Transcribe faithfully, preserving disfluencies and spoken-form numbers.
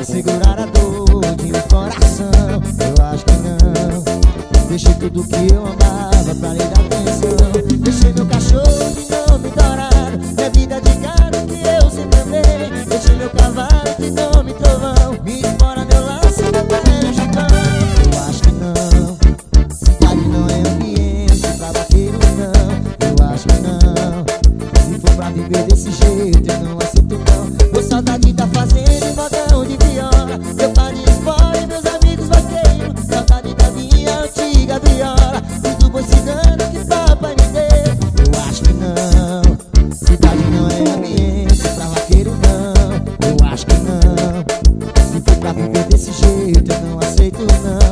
segurar a dor de um coração. Eu acho que não. Deixei tudo que eu amava pra lhe dar atenção. Deixei meu cachorro que não me dourado, minha vida de gado que eu sempre amei. Deixei meu cavalo que não me trovão, me embora meu laço e meu beijo pão. Eu acho que não. Cidade não é ambiente pra vaqueiro não. Eu acho que não. Se for pra viver desse jeito eu não aceito não. Tô saudade da fazenda e modão de viola, meu pai de espora e meus amigos vaqueiros. Saudade da minha antiga viola e do boi cigano que papai me deu. Eu acho que não. Cidade não é ambiente pra vaqueiro não. Eu acho que não. Se for pra viver desse jeito eu não aceito não.